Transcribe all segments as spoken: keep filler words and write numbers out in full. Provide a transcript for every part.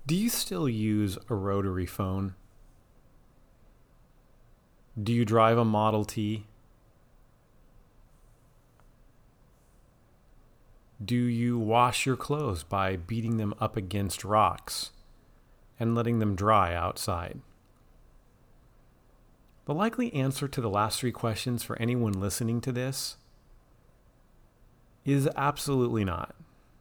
Do you still use a rotary phone? Do you drive a Model T? Do you wash your clothes by beating them up against rocks and letting them dry outside? The likely answer to the last three questions for anyone listening to this is absolutely not.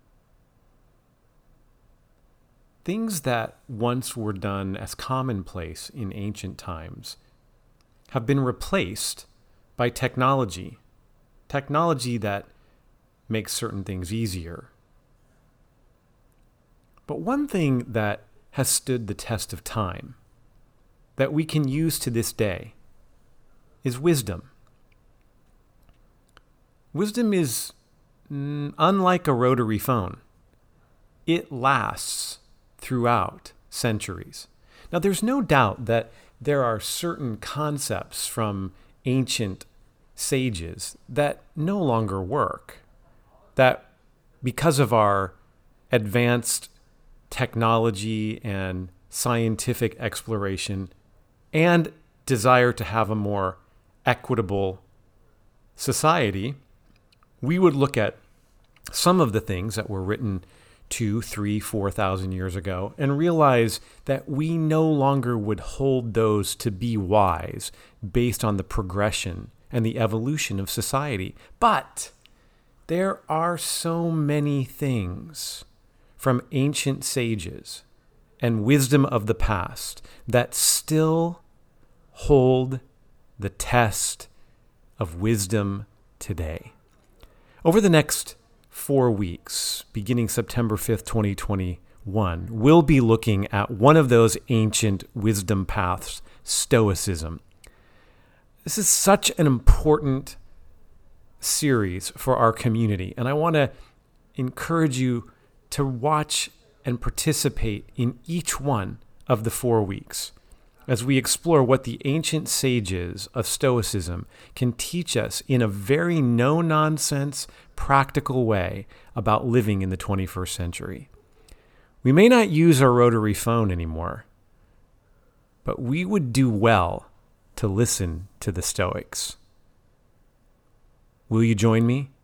Things that once were done as commonplace in ancient times have been replaced by technology. Technology that makes certain things easier. But one thing that has stood the test of time, that we can use to this day, is wisdom. Wisdom is mm, unlike a rotary phone. It lasts throughout centuries. Now, there's no doubt that there are certain concepts from ancient sages that no longer work, that because of our advanced technology and scientific exploration and desire to have a more equitable society, we would look at some of the things that were written two, three, four thousand years ago and realize that we no longer would hold those to be wise based on the progression and the evolution of society. But there are so many things from ancient sages and wisdom of the past that still hold the test of wisdom today. Over the next four weeks, beginning September fifth, twenty twenty-one, we'll be looking at one of those ancient wisdom paths, Stoicism. This is such an important series for our community, and I want to encourage you to watch and participate in each one of the four weeks as we explore what the ancient sages of Stoicism can teach us in a very no-nonsense, practical way about living in the twenty-first century. We may not use our rotary phone anymore, but we would do well to listen to the Stoics. Will you join me?